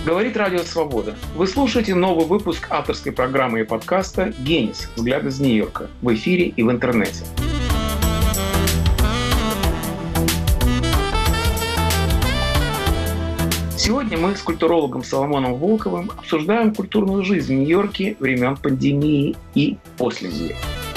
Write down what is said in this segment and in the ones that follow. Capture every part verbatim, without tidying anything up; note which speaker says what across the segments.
Speaker 1: Говорит Радио Свобода. Вы слушаете новый выпуск авторской программы и подкаста «Генис. Взгляд из Нью-Йорка» в эфире и в интернете. Сегодня мы с культурологом Соломоном Волковым обсуждаем культурную жизнь в Нью-Йорке времен пандемии и после нее.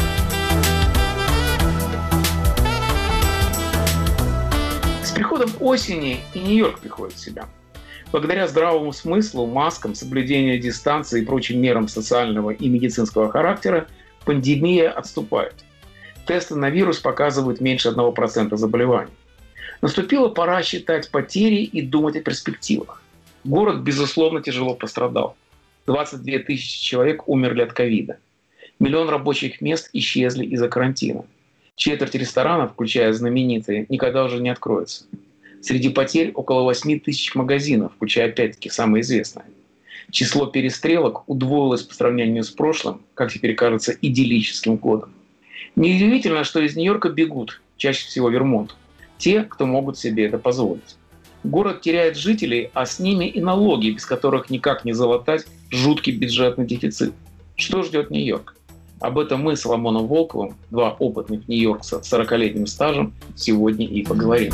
Speaker 1: С приходом осени и Нью-Йорк приходит в себя. Благодаря здравому смыслу, маскам, соблюдению дистанции и прочим мерам социального и медицинского характера пандемия отступает. Тесты на вирус показывают меньше одного процента заболеваний. Наступила пора считать потери и думать о перспективах. Город, безусловно, тяжело пострадал. двадцать две тысячи человек умерли от ковида. Миллион рабочих мест исчезли из-за карантина. Четверть ресторанов, включая знаменитые, никогда уже не откроется. Среди потерь около восемь тысяч магазинов, включая опять-таки самые известные. Число перестрелок удвоилось по сравнению с прошлым, как теперь кажется, идиллическим годом. Неудивительно, что из Нью-Йорка бегут, чаще всего в Вермонт, те, кто могут себе это позволить. Город теряет жителей, а с ними и налоги, без которых никак не залатать жуткий бюджетный дефицит. Что ждет Нью-Йорк? Об этом мы с Соломоном Волковым, два опытных нью-йоркца с сорокалетним стажем, сегодня и поговорим.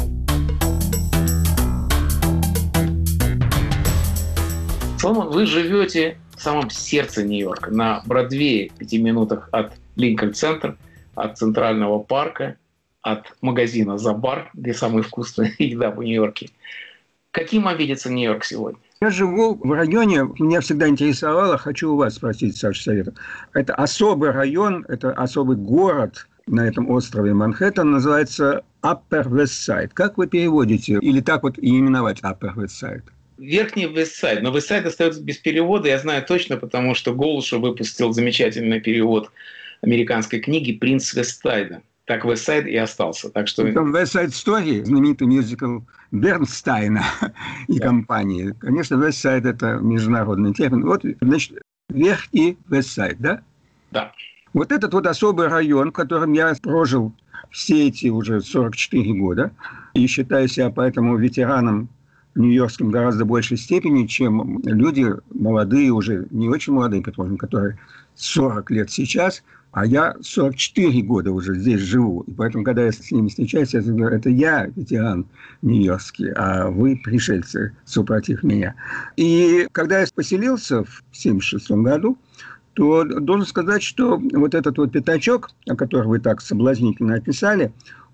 Speaker 1: Соломон, вы живете в самом сердце Нью-Йорка, на Бродвее, в пяти минутах от Линкольн-центра, от Центрального парка, от магазина «Забар», где самая вкусная еда в Нью-Йорке. Каким вам видится Нью-Йорк сегодня?
Speaker 2: Я живу в районе, меня всегда интересовало, хочу у вас спросить, Саша, совета. Это особый район, это особый город на этом острове Манхэттен, называется Upper West Side. Как вы переводите? Или так вот и именовать Upper West Side?
Speaker 1: Верхний Вестсайд. Но Вестсайд остается без перевода, я знаю точно, потому что Голушев выпустил замечательный перевод американской книги «Принц Вестсайда». Так Вестсайд и остался. Так что...
Speaker 2: Там West Side Story, знаменитый мюзикл Бернстайна и да. компании. Конечно, Вестсайд – это международный термин. Вот, значит, Верхний Вестсайд, да?
Speaker 1: Да.
Speaker 2: Вот этот вот особый район, в котором я прожил все эти уже сорок четыре года, и считаю себя поэтому ветераном нью-йоркском гораздо большей степени, чем люди молодые, уже не очень молодые, предположим, которые сорок лет сейчас, а я сорок четыре года уже здесь живу. И поэтому, когда я с ними встречаюсь, я говорю, это я ветеран нью-йоркский, а вы пришельцы, супротив меня. И когда я поселился в семьдесят шестом году, то должен сказать, что вот этот вот пятачок, о котором вы так соблазнительно описали,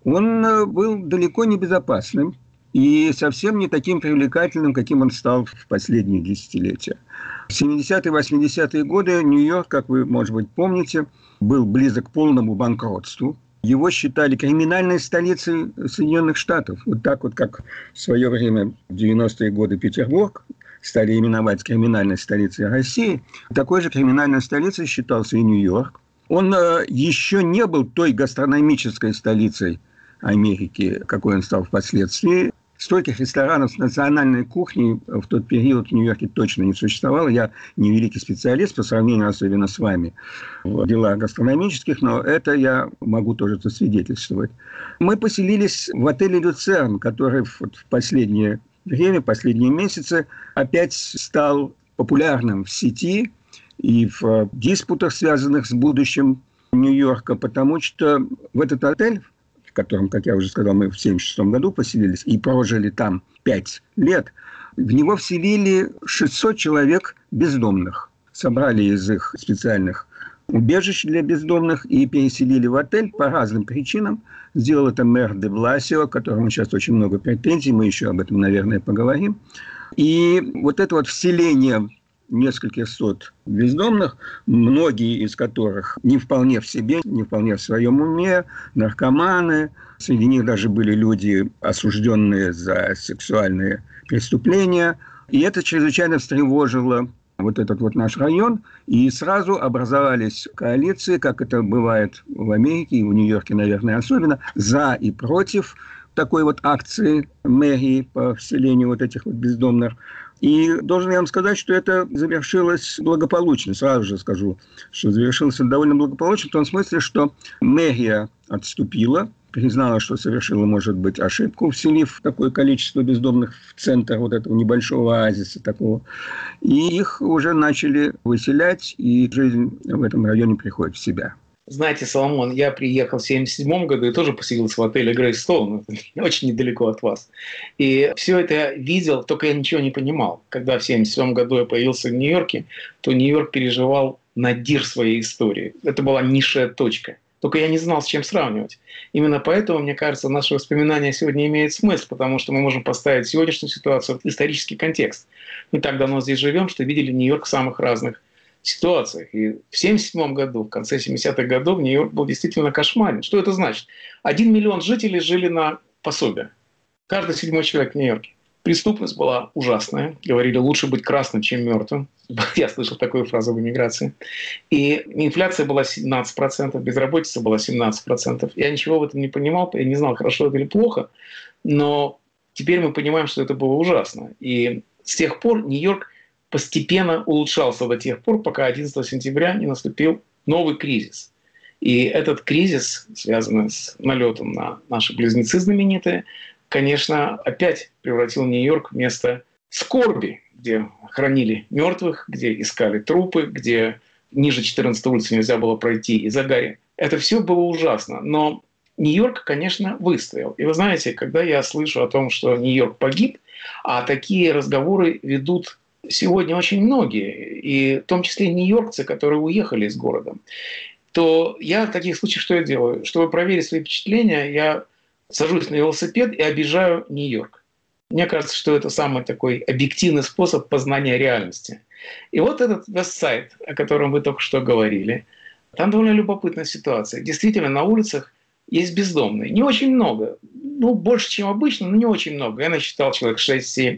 Speaker 2: он был далеко не безопасным. И совсем не таким привлекательным, каким он стал в последние десятилетия. В семидесятые и восьмидесятые годы Нью-Йорк, как вы, может быть, помните, был близок к полному банкротству. Его считали криминальной столицей Соединенных Штатов. Вот так вот, как в свое время в девяностые годы Петербург стали именовать криминальной столицей России, такой же криминальной столицей считался и Нью-Йорк. Он еще не был той гастрономической столицей Америки, какой он стал впоследствии. Стольких ресторанов с национальной кухней в тот период в Нью-Йорке точно не существовало. Я не великий специалист по сравнению особенно с вами в делах гастрономических, но это я могу тоже засвидетельствовать. Мы поселились в отеле «Люцерн», который в последнее время, последние месяцы опять стал популярным в сети и в диспутах, связанных с будущим Нью-Йорка, потому что в этот отель, в котором, как я уже сказал, мы в семьдесят шестом году поселились и прожили там пять лет, в него вселили шестьсот человек бездомных. Собрали из их специальных убежищ для бездомных и переселили в отель по разным причинам. Сделал это мэр де Бласио, которому сейчас очень много претензий, мы еще об этом, наверное, поговорим. И вот это вот вселение нескольких сот бездомных, многие из которых не вполне в себе, не вполне в своем уме, наркоманы. Среди них даже были люди, осужденные за сексуальные преступления. И это чрезвычайно встревожило вот этот вот наш район. И сразу образовались коалиции, как это бывает в Америке и в Нью-Йорке, наверное, особенно, за и против такой вот акции мэрии по вселению вот этих вот бездомных. И должен я вам сказать, что это завершилось благополучно. Сразу же скажу, что завершилось это довольно благополучно, в том смысле, что мэрия отступила, признала, что совершила, может быть, ошибку, вселив такое количество бездомных в центр вот этого небольшого оазиса такого. И их уже начали выселять, и жизнь в этом районе приходит в себя.
Speaker 1: Знаете, Соломон, я приехал в семьдесят седьмом году и тоже поселился в отеле Грейстоун, очень недалеко от вас. И все это я видел, только я ничего не понимал. Когда в семьдесят седьмом году я появился в Нью-Йорке, то Нью-Йорк переживал надир своей истории. Это была низшая точка. Только я не знал, с чем сравнивать. Именно поэтому, мне кажется, наши воспоминания сегодня имеют смысл, потому что мы можем поставить сегодняшнюю ситуацию в исторический контекст. Мы так давно здесь живем, что видели Нью-Йорк в самых разных ситуациях. И в семьдесят седьмом году, в конце семидесятых годов, Нью-Йорк был действительно кошмарен. Что это значит? Один миллион жителей жили на пособие. Каждый седьмой человек в Нью-Йорке. Преступность была ужасная. Говорили, лучше быть красным, чем мертвым. Я слышал такую фразу в эмиграции. И инфляция была семнадцать процентов, безработица была семнадцать процентов. Я ничего в этом не понимал, я не знал, хорошо это или плохо. Но теперь мы понимаем, что это было ужасно. И с тех пор Нью-Йорк постепенно улучшался до тех пор, пока одиннадцатого сентября не наступил новый кризис. И этот кризис, связанный с налетом на наши близнецы знаменитые, конечно, опять превратил Нью-Йорк в место скорби, где хранили мертвых, где искали трупы, где ниже четырнадцатой улицы нельзя было пройти из-за гари. Это все было ужасно. Но Нью-Йорк, конечно, выстоял. И вы знаете, когда я слышу о том, что Нью-Йорк погиб, а такие разговоры ведут сегодня очень многие, и в том числе нью-йоркцы, которые уехали из города, то я в таких случаях что я делаю? Чтобы проверить свои впечатления, я сажусь на велосипед и объезжаю Нью-Йорк. Мне кажется, что это самый такой объективный способ познания реальности. И вот этот вестсайд, о котором вы только что говорили, там довольно любопытная ситуация. Действительно, на улицах есть бездомные. Не очень много. Ну, больше, чем обычно, но не очень много. Я насчитал человек шесть-семь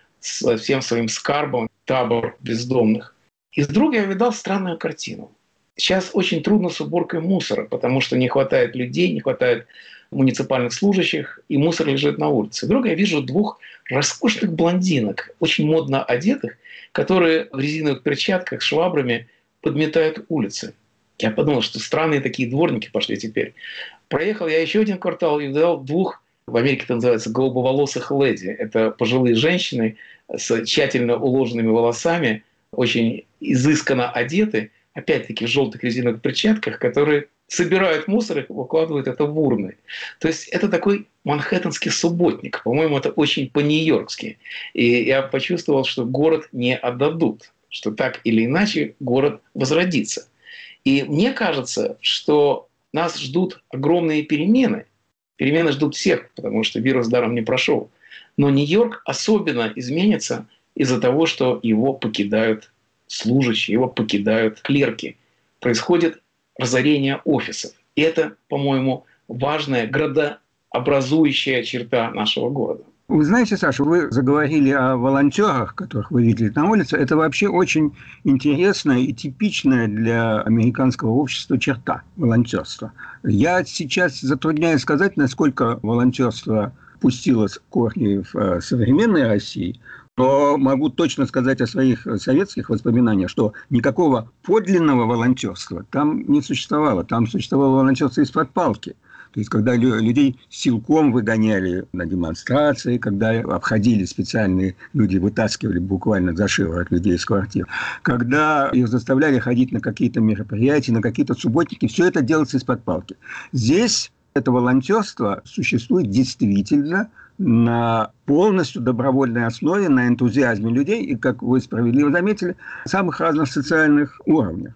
Speaker 1: со всем своим скарбом, табор бездомных. И вдруг я увидал странную картину. Сейчас очень трудно с уборкой мусора, потому что не хватает людей, не хватает муниципальных служащих, и мусор лежит на улице. Вдруг я вижу двух роскошных блондинок, очень модно одетых, которые в резиновых перчатках с швабрами подметают улицы. Я подумал, что странные такие дворники пошли теперь. Проехал я еще один квартал и увидел двух, в Америке это называется голубоволосых леди. Это пожилые женщины с тщательно уложенными волосами, очень изысканно одеты, опять-таки в желтых резиновых перчатках, которые собирают мусор и выкладывают это в урны. То есть это такой манхэттенский субботник. По-моему, это очень по-нью-йоркски. И я почувствовал, что город не отдадут, что так или иначе город возродится. И мне кажется, что нас ждут огромные перемены. Перемены ждут всех, потому что вирус даром не прошел. Но Нью-Йорк особенно изменится из-за того, что его покидают служащие, его покидают клерки. Происходит разорение офисов. И это, по-моему, важная градообразующая черта нашего города.
Speaker 2: Вы знаете, Саша, вы заговорили о волонтерах, которых вы видели на улице. Это вообще очень интересная и типичная для американского общества черта волонтерства. Я сейчас затрудняюсь сказать, насколько волонтерство пустило корни в современной России, но могу точно сказать о своих советских воспоминаниях, что никакого подлинного волонтерства там не существовало. Там существовало волонтерство из-под палки. То есть, когда людей силком выгоняли на демонстрации, когда обходили специальные люди, вытаскивали буквально за шиворот людей из квартир, когда их заставляли ходить на какие-то мероприятия, на какие-то субботники, все это делается из-под палки. Здесь это волонтерство существует действительно на полностью добровольной основе, на энтузиазме людей, и, как вы справедливо заметили, на самых разных социальных уровнях.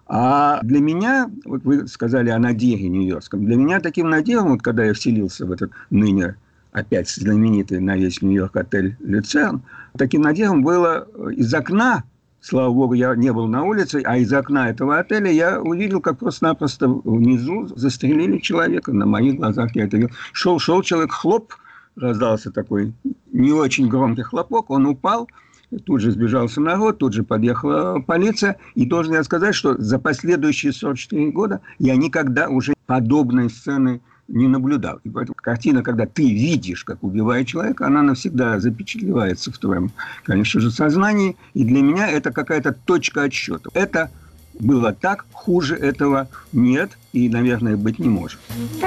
Speaker 2: А для меня, вот вы сказали о надире нью-йоркском, для меня таким надиром, вот когда я вселился в этот ныне опять знаменитый на весь Нью-Йорк отель «Люцерн», таким надиром было из окна, слава богу, я не был на улице, а из окна этого отеля я увидел, как просто-напросто внизу застрелили человека. На моих глазах я это видел. Шел-шел человек, хлоп, раздался такой не очень громкий хлопок, он упал. Тут же сбежался народ, тут же подъехала полиция. И должен я сказать, что за последующие сорок четыре года я никогда уже подобной сцены не наблюдал. И поэтому картина, когда ты видишь, как убивает человека, она навсегда запечатлевается в твоем, конечно же, сознании. И для меня это какая-то точка отсчета. Это было так, хуже этого нет и, наверное, быть не может.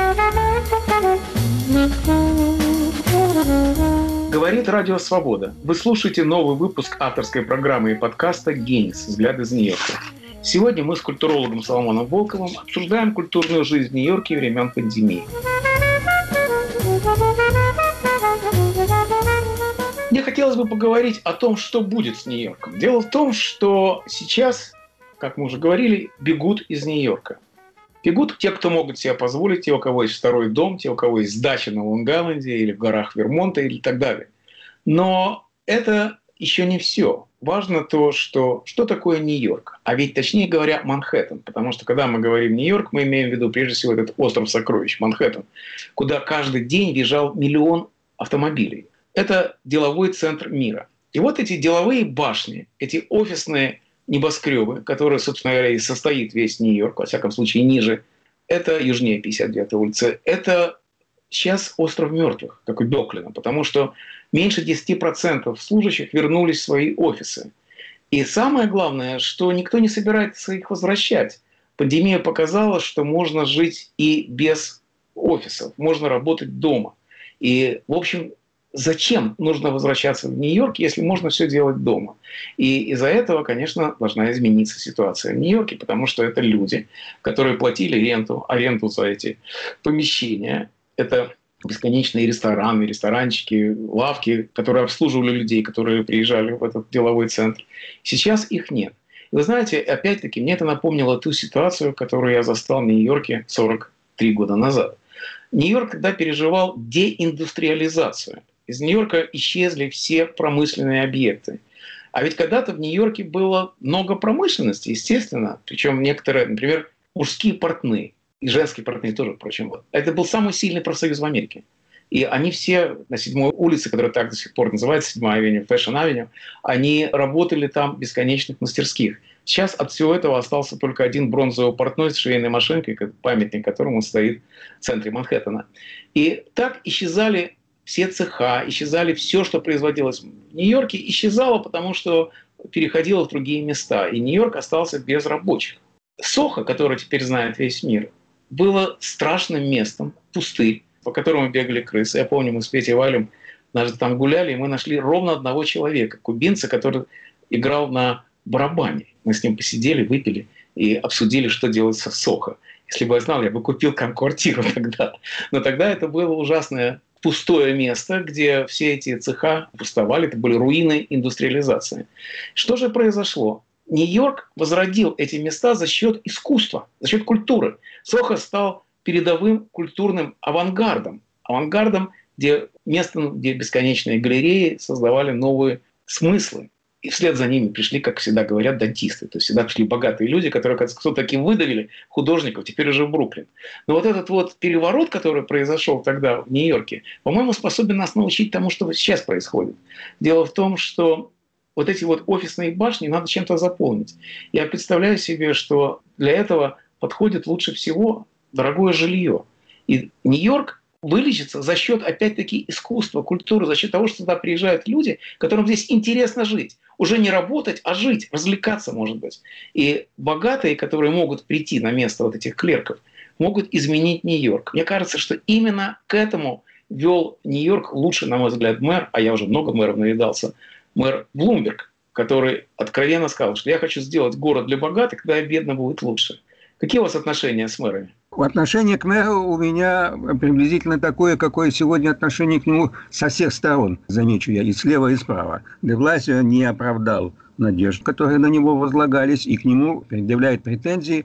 Speaker 1: Говорит Радио Свобода. Вы слушаете новый выпуск авторской программы и подкаста «Генис. Взгляд из Нью-Йорка». Сегодня мы с культурологом Соломоном Волковым обсуждаем культурную жизнь в Нью-Йорке времен пандемии. Мне хотелось бы поговорить о том, что будет с Нью-Йорком. Дело в том, что сейчас, как мы уже говорили, бегут из Нью-Йорка. Бегут те, кто могут себе позволить, те, у кого есть второй дом, те, у кого есть дача на Лонг-Айленде или в горах Вермонта или так далее. Но это еще не все. Важно то, что, что такое Нью-Йорк. А ведь, точнее говоря, Манхэттен. Потому что, когда мы говорим Нью-Йорк, мы имеем в виду, прежде всего, этот остров сокровищ, Манхэттен, куда каждый день въезжал миллион автомобилей. Это деловой центр мира. И вот эти деловые башни, эти офисные небоскребы, которые, собственно говоря, и состоит весь Нью-Йорк, во всяком случае, ниже, это южнее пятьдесят девятой улицы, это сейчас остров мертвых, как у Бёклина, потому что меньше десять процентов служащих вернулись в свои офисы. И самое главное, что никто не собирается их возвращать. Пандемия показала, что можно жить и без офисов, можно работать дома. И, в общем, зачем нужно возвращаться в Нью-Йорк, если можно все делать дома? И из-за этого, конечно, должна измениться ситуация в Нью-Йорке, потому что это люди, которые платили ренту, аренду за эти помещения. Это бесконечные рестораны, ресторанчики, лавки, которые обслуживали людей, которые приезжали в этот деловой центр. Сейчас их нет. И вы знаете, опять-таки, мне это напомнило ту ситуацию, которую я застал в Нью-Йорке сорок три года назад. Нью-Йорк тогда переживал деиндустриализацию. Из Нью-Йорка исчезли все промышленные объекты. А ведь когда-то в Нью-Йорке было много промышленности, естественно. Причем некоторые, например, мужские портные. И женские портные тоже, впрочем. Это был самый сильный профсоюз в Америке. И они все на седьмой улице, которая так до сих пор называется, седьмая авеню, Фэшн авеню, они работали там в бесконечных мастерских. Сейчас от всего этого остался только один бронзовый портной с швейной машинкой, памятник которому стоит в центре Манхэттена. И так исчезали все цеха, исчезали все, что производилось в Нью-Йорке, исчезало, потому что переходило в другие места. И Нью-Йорк остался без рабочих. Сохо, который теперь знает весь мир, было страшным местом, пустырь, по которому бегали крысы. Я помню, мы с Петей Валем даже там гуляли, и мы нашли ровно одного человека, кубинца, который играл на барабане. Мы с ним посидели, выпили и обсудили, что делать со Сохо. Если бы я знал, я бы купил там квартиру тогда. Но тогда это было ужасное пустое место, где все эти цеха пустовали, это были руины индустриализации. Что же произошло? Нью-Йорк возродил эти места за счет искусства, за счет культуры. Сохо стал передовым культурным авангардом. Авангардом, где место, где бесконечные галереи создавали новые смыслы. И вслед за ними пришли, как всегда говорят, дантисты. То есть всегда пришли богатые люди, которые кто таки выдавили художников, теперь уже в Бруклин. Но вот этот вот переворот, который произошел тогда в Нью-Йорке, по-моему, способен нас научить тому, что сейчас происходит. Дело в том, что вот эти вот офисные башни надо чем-то заполнить. Я представляю себе, что для этого подходит лучше всего дорогое жилье. И Нью-Йорк вылечится за счет, опять-таки, искусства, культуры, за счет того, что туда приезжают люди, которым здесь интересно жить. Уже не работать, а жить, развлекаться, может быть. И богатые, которые могут прийти на место вот этих клерков, могут изменить Нью-Йорк. Мне кажется, что именно к этому вел Нью-Йорк лучший, на мой взгляд, мэр, а я уже много мэров навидался, мэр Блумберг, который откровенно сказал, что я хочу сделать город для богатых, когда бедно будет лучше. Какие у вас отношения с мэрами?
Speaker 2: Отношение к мэру у меня приблизительно такое, какое сегодня отношение к нему со всех сторон, замечу я, и слева, и справа. Де Бласио не оправдал надежд, которые на него возлагались, и к нему предъявляют претензии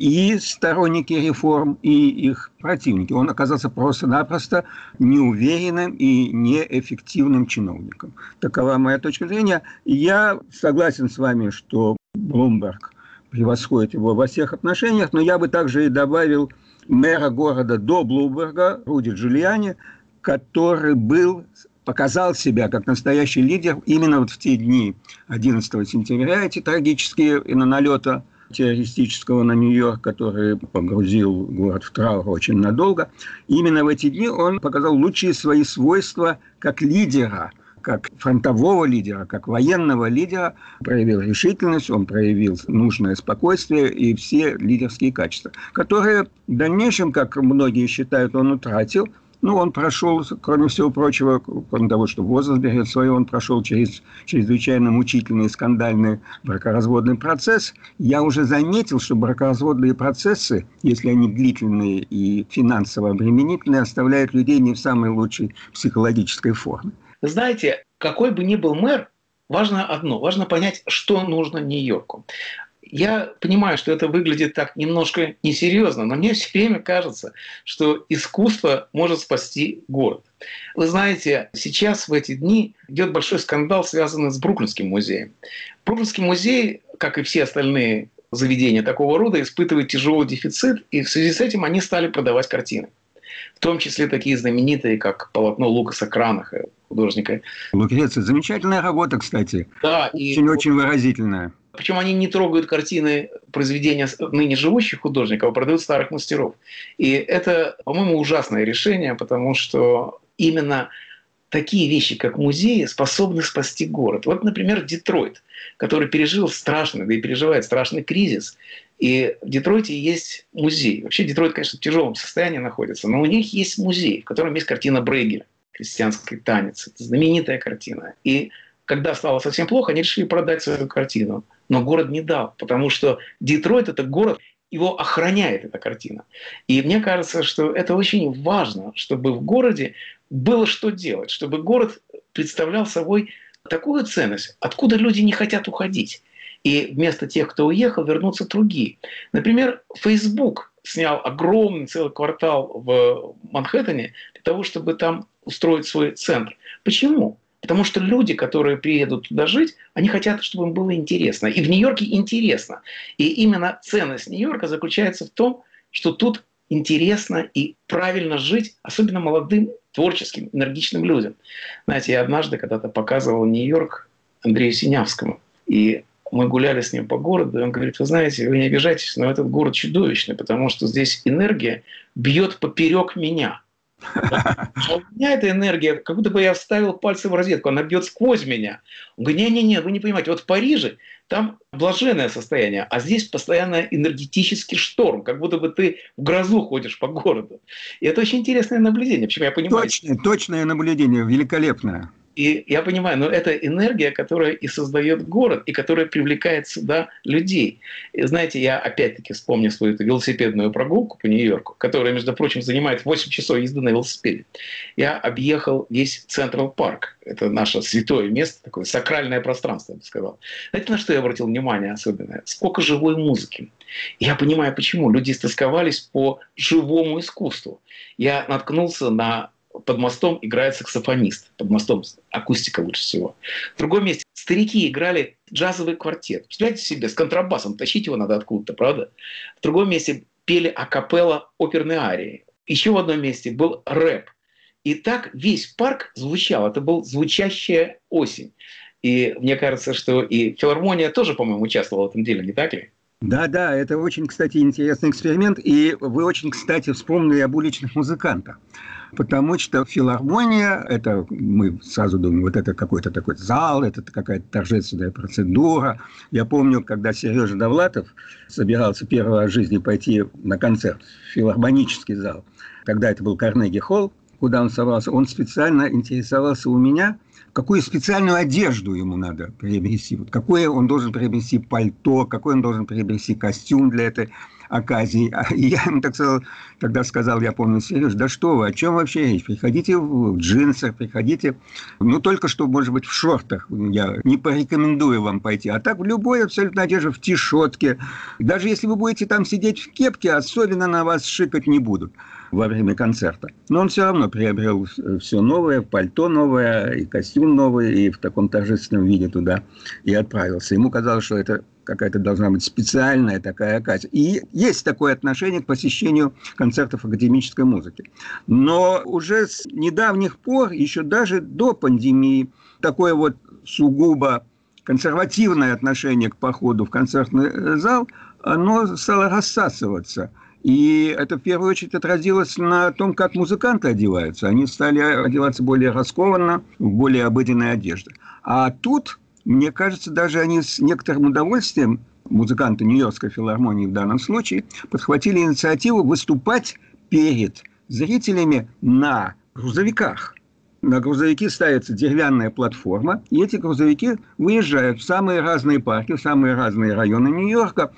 Speaker 2: и сторонники реформ, и их противники. Он оказался просто-напросто неуверенным и неэффективным чиновником. Такова моя точка зрения. Я согласен с вами, что Блумберг превосходит его во всех отношениях, но я бы также и добавил мэра города до Блумберга, Руди Джулиани, который был, показал себя как настоящий лидер именно вот в те дни одиннадцатого сентября, эти трагические налета террористического на Нью-Йорк, который погрузил город в траур очень надолго. Именно в эти дни он показал лучшие свои свойства как лидера, как фронтового лидера, как военного лидера проявил решительность, он проявил нужное спокойствие и все лидерские качества, которые в дальнейшем, как многие считают, он утратил. Ну, он прошел, кроме всего прочего, кроме того, что возраст берет свое, он прошел через чрезвычайно мучительный и скандальный бракоразводный процесс. Я уже заметил, что бракоразводные процессы, если они длительные и финансово обременительные, оставляют людей не в самой лучшей психологической форме.
Speaker 1: Знаете, какой бы ни был мэр, важно одно, важно понять, что нужно Нью-Йорку. Я понимаю, что это выглядит так немножко несерьезно, но мне все время кажется, что искусство может спасти город. Вы знаете, сейчас в эти дни идет большой скандал, связанный с Бруклинским музеем. Бруклинский музей, как и все остальные заведения такого рода, испытывает тяжелый дефицит, и в связи с этим они стали продавать картины. В том числе такие знаменитые, как полотно Лукаса Кранаха, художника.
Speaker 2: Лукреция, замечательная работа, кстати.
Speaker 1: Да,
Speaker 2: очень-очень выразительная.
Speaker 1: Причем они не трогают картины произведения ныне живущих художников, а продают старых мастеров. И это, по-моему, ужасное решение, потому что именно такие вещи, как музеи, способны спасти город. Вот, например, Детройт, который пережил страшный, да и переживает страшный кризис. И в Детройте есть музей. Вообще Детройт, конечно, в тяжелом состоянии находится, но у них есть музей, в котором есть картина Брейгеля «Крестьянский танец». Это знаменитая картина. И когда стало совсем плохо, они решили продать свою картину. Но город не дал, потому что Детройт – это город, его охраняет эта картина. И мне кажется, что это очень важно, чтобы в городе было что делать, чтобы город представлял собой такую ценность, откуда люди не хотят уходить. И вместо тех, кто уехал, вернутся другие. Например, Facebook снял огромный целый квартал в Манхэттене для того, чтобы там устроить свой центр. Почему? Потому что люди, которые приедут туда жить, они хотят, чтобы им было интересно. И в Нью-Йорке интересно. И именно ценность Нью-Йорка заключается в том, что тут интересно и правильно жить, особенно молодым, творческим, энергичным людям. Знаете, я однажды когда-то показывал Нью-Йорк Андрею Синявскому. И мы гуляли с ним по городу, и он говорит: вы знаете, вы не обижайтесь, но этот город чудовищный, потому что здесь энергия бьет поперек меня. А у меня эта энергия, как будто бы я вставил пальцы в розетку, она бьет сквозь меня. Он говорит: не-не-не, вы не понимаете, вот в Париже там блаженное состояние, а здесь постоянно энергетический шторм, как будто бы ты в грозу ходишь по городу. И это очень интересное наблюдение. Почему я понимаю?
Speaker 2: Точное, точное наблюдение, великолепное.
Speaker 1: И я понимаю, но это энергия, которая и создает город, и которая привлекает сюда людей. И знаете, я опять-таки вспомню свою эту велосипедную прогулку по Нью-Йорку, которая, между прочим, занимает восемь часов езды на велосипеде. Я объехал весь Централ Парк. Это наше святое место, такое сакральное пространство, я бы сказал. Знаете, на что я обратил внимание особенно? Сколько живой музыки. Я понимаю, почему. Люди истосковались по живому искусству. Я наткнулся на... Под мостом играет саксофонист. Под мостом акустика лучше всего. В другом месте старики играли джазовый квартет. Представляете себе, с контрабасом. Тащить его надо откуда-то, правда? В другом месте пели акапелла оперные арии. Еще в одном месте был рэп. И так весь парк звучал. Это был звучащая осень. И мне кажется, что и филармония тоже, по-моему, участвовала в этом деле, не так ли?
Speaker 2: Да, да, это очень, кстати, интересный эксперимент. И вы очень, кстати, вспомнили об уличных музыкантах. Потому что филармония, это мы сразу думаем, вот это какой-то такой зал, это какая-то торжественная процедура. Я помню, когда Сережа Довлатов собирался первый раз в жизни пойти на концерт в филармонический зал, тогда это был Карнеги-холл, куда он собрался, он специально интересовался у меня, какую специальную одежду ему надо приобрести, вот какое он должен приобрести пальто, какой он должен приобрести костюм для этой оказии. И я ему так сказал, тогда сказал, я помню, Сереж, да что вы, о чем вообще речь? Приходите в джинсах, приходите, ну только что, может быть, в шортах. Я не порекомендую вам пойти. А так в любой абсолютно одежде, в тишотке. Даже если вы будете там сидеть в кепке, особенно на вас шикать не будут во время концерта. Но он все равно приобрел все новое, пальто новое, и костюм новый, и в таком торжественном виде туда и отправился. Ему казалось, что это какая-то должна быть специальная такая оказия. И есть такое отношение к посещению концертов академической музыки. Но уже с недавних пор, еще даже до пандемии, такое вот сугубо консервативное отношение к походу в концертный зал, оно стало рассасываться. И это в первую очередь отразилось на том, как музыканты одеваются. Они стали одеваться более раскованно, в более обыденной одежде. А тут, мне кажется, даже они с некоторым удовольствием, музыканты Нью-Йоркской филармонии в данном случае, подхватили инициативу выступать перед зрителями на грузовиках. На грузовики ставится деревянная платформа, и эти грузовики выезжают в самые разные парки, в самые разные районы Нью-Йорка,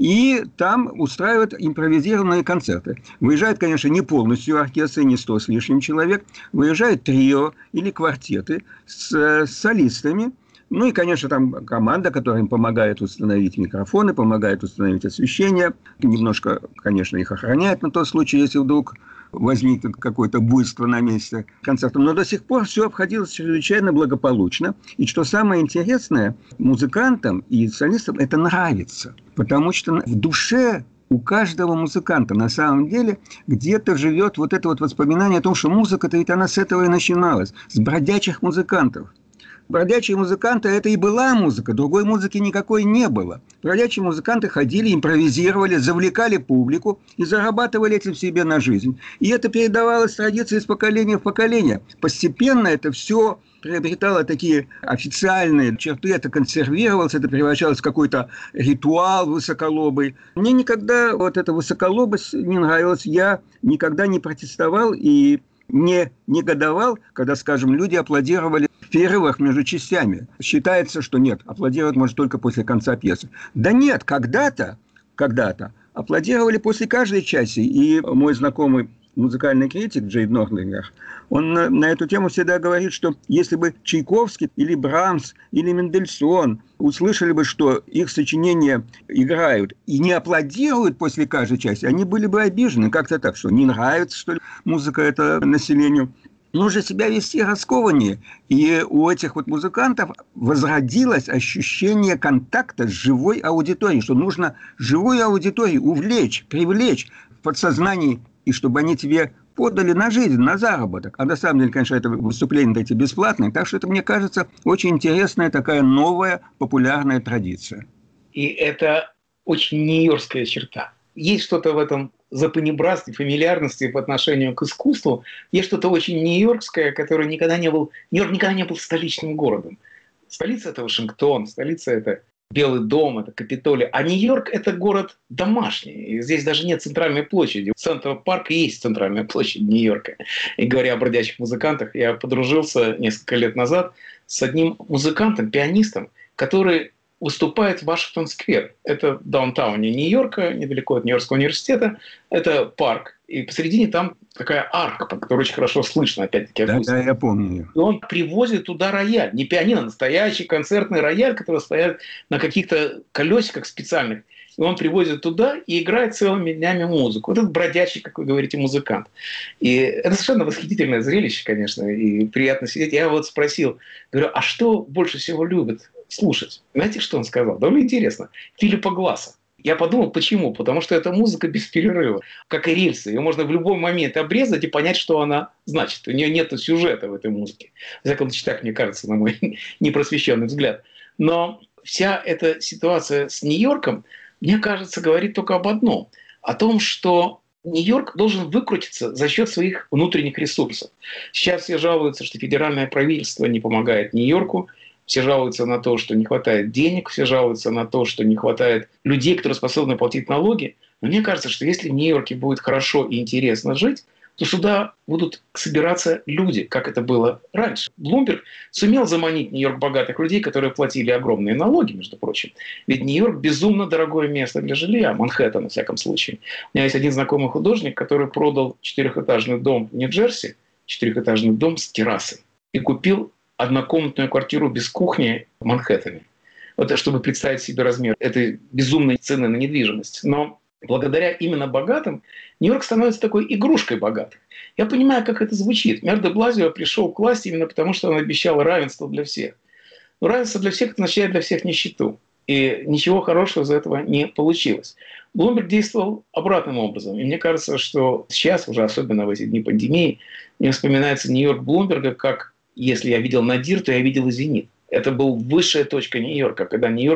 Speaker 2: и там устраивают импровизированные концерты. Выезжает, конечно, не полностью оркестр, не сто с лишним человек, выезжают трио или квартеты с, с солистами. Ну и, конечно, там команда, которая им помогает установить микрофоны, помогает установить освещение. Немножко, конечно, их охраняет на тот случай, если вдруг возникнет какое-то буйство на месте концерта. Но до сих пор все обходилось чрезвычайно благополучно. И что самое интересное, музыкантам и солистам это нравится. Потому что в душе у каждого музыканта на самом деле где-то живет вот это вот воспоминание о том, что музыка-то ведь она с этого и начиналась. С бродячих музыкантов. Бродячие музыканты – это и была музыка, другой музыки никакой не было. Бродячие музыканты ходили, импровизировали, завлекали публику и зарабатывали этим себе на жизнь. И это передавалось традиции из поколения в поколение. Постепенно это все приобретало такие официальные черты, это консервировалось, это превращалось в какой-то ритуал высоколобый. Мне никогда вот эта высоколобость не нравилась, я никогда не протестовал и не негодовал, когда, скажем, люди аплодировали в перерывах между частями. Считается, что нет, аплодировать может только после конца пьесы. Да нет, когда-то, когда-то аплодировали после каждой части. И мой знакомый музыкальный критик Джейд Нордлингер, он на, на эту тему всегда говорит, что если бы Чайковский или Брамс или Мендельсон услышали бы, что их сочинения играют и не аплодируют после каждой части, они были бы обижены. Как-то так, что не нравится, что ли, музыка это населению. Нужно себя вести раскованнее. И у этих вот музыкантов возродилось ощущение контакта с живой аудиторией, что нужно живую аудиторию увлечь, привлечь в подсознании, и чтобы они тебе подали на жизнь, на заработок. А на самом деле, конечно, это выступления эти бесплатные. Так что это, мне кажется, очень интересная такая новая популярная традиция.
Speaker 1: И это очень нью-йоркская черта. Есть что-то в этом запанибратстве, фамильярности по отношению к искусству. Есть что-то очень нью-йоркское, которое никогда не был... Нью-Йорк никогда не был столичным городом. Столица – это Вашингтон, столица – это Белый дом, это Капитолий. А Нью-Йорк – это город домашний. И здесь даже нет центральной площади. У Центрального парка есть центральная площадь Нью-Йорка. И говоря о бродячих музыкантах, я подружился несколько лет назад с одним музыкантом, пианистом, который выступает в Вашингтон-сквер. Это в даунтауне Нью-Йорка, недалеко от Нью-Йоркского университета. Это парк. И посередине там такая арка, по которой очень хорошо слышно, опять-таки.
Speaker 2: Да, да, я помню.
Speaker 1: И он привозит туда рояль. Не пианино, а настоящий концертный рояль, который стоит на каких-то колесиках специальных. И он привозит туда и играет целыми днями музыку. Вот этот бродячий, как вы говорите, музыкант. И это совершенно восхитительное зрелище, конечно, и приятно сидеть. Я вот спросил, говорю, а что больше всего любят слушать? Знаете, что он сказал? Довольно интересно. Филиппа Гласса. Я подумал, почему? Потому что это музыка без перерыва, как и рельсы. Ее можно в любой момент обрезать и понять, что она значит. У нее нет сюжета в этой музыке. В всяком случае, так, мне кажется, на мой непросвещенный взгляд. Но вся эта ситуация с Нью-Йорком, мне кажется, говорит только об одном. О том, что Нью-Йорк должен выкрутиться за счет своих внутренних ресурсов. Сейчас все жалуются, что федеральное правительство не помогает Нью-Йорку. Все жалуются на то, что не хватает денег, все жалуются на то, что не хватает людей, которые способны платить налоги. Но мне кажется, что если в Нью-Йорке будет хорошо и интересно жить, то сюда будут собираться люди, как это было раньше. Блумберг сумел заманить в Нью-Йорк богатых людей, которые платили огромные налоги, между прочим. Ведь Нью-Йорк безумно дорогое место для жилья, Манхэттен, во всяком случае. У меня есть один знакомый художник, который продал четырехэтажный дом в Нью-Джерси, четырехэтажный дом с террасой, и купил однокомнатную квартиру без кухни в Манхэттене. Вот, чтобы представить себе размер этой безумной цены на недвижимость. Но благодаря именно богатым Нью-Йорк становится такой игрушкой богатых. Я понимаю, как это звучит. Мэр де Блазио пришел к власти именно потому, что он обещал равенство для всех. Но равенство для всех означает для всех нищету. И ничего хорошего из этого не получилось. Блумберг действовал обратным образом. И мне кажется, что сейчас, уже особенно в эти дни пандемии, мне вспоминается Нью-Йорк Блумберга как: если я видел Надир, то я видел и Зенит. Это была высшая точка Нью-Йорка, когда Нью-Йорк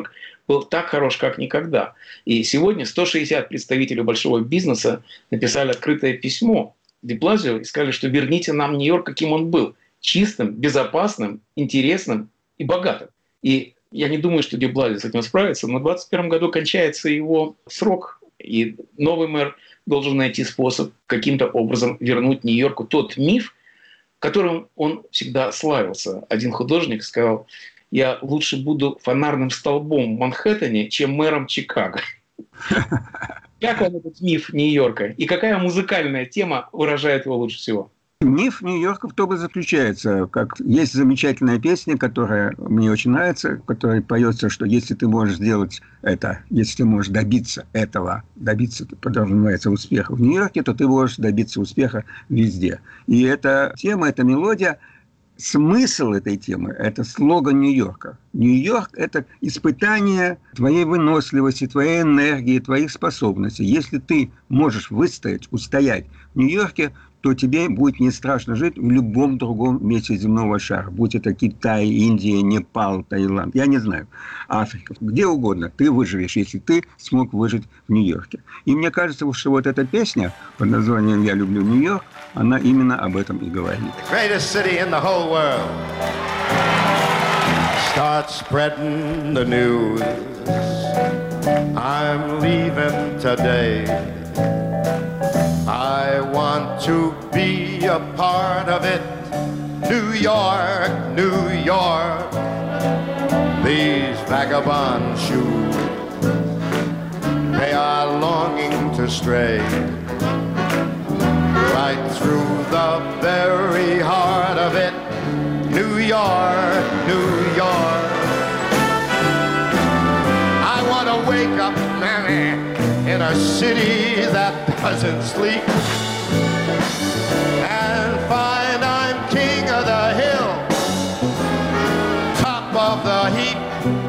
Speaker 1: был так хорош, как никогда. И сегодня сто шестьдесят представителей большого бизнеса написали открытое письмо де Блазио и сказали, что верните нам Нью-Йорк, каким он был. Чистым, безопасным, интересным и богатым. И я не думаю, что де Блазио с этим справится, но в двадцать первом году кончается его срок, и новый мэр должен найти способ каким-то образом вернуть Нью-Йорку тот миф, которым он всегда славился. Один художник сказал: я лучше буду фонарным столбом в Манхэттене, чем мэром Чикаго. Как вам этот миф Нью-Йорка? И какая музыкальная тема выражает его лучше всего?
Speaker 2: Миф Нью-Йорка в том и заключается, как есть замечательная песня, которая мне очень нравится, в которой поется, что если ты можешь сделать это, если ты можешь добиться этого, добиться, подразумевается, успеха в Нью-Йорке, то ты можешь добиться успеха везде. И эта тема, эта мелодия, смысл этой темы – это слоган Нью-Йорка. Нью-Йорк – это испытание твоей выносливости, твоей энергии, твоих способностей. Если ты можешь выстоять, устоять в Нью-Йорке, то тебе будет не страшно жить в любом другом месте земного шара. Будь это Китай, Индия, Непал, Таиланд, я не знаю, Африка, где угодно. Ты выживешь, если ты смог выжить в Нью-Йорке. И мне кажется, что вот эта песня под названием «Я люблю Нью-Йорк», она именно об этом и говорит.
Speaker 3: Start spreading the news. I'm leaving today. I want to be a part of it. New York, New York. These vagabond shoes, they are longing to stray right through the very heart of it. New York, New York. I want to wake up, Mammy, in a city that doesn't sleep, and find I'm king of the hill, top of the heap,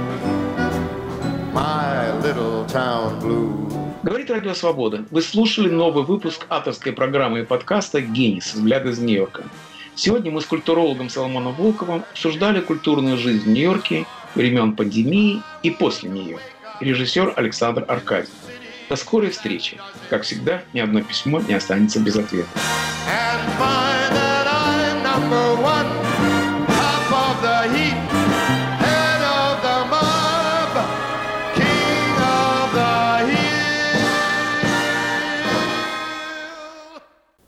Speaker 3: my little town blues.
Speaker 1: Говорит Радио Свобода. Вы слушали новый выпуск авторской программы и подкаста «Генис. Взгляд из Нью-Йорка». Сегодня мы с культурологом Соломоном Волковым обсуждали культурную жизнь в Нью-Йорке времен пандемии и после нее. Режиссер Александр Аркадьев. До скорой встречи. Как всегда, ни одно письмо не останется без ответа.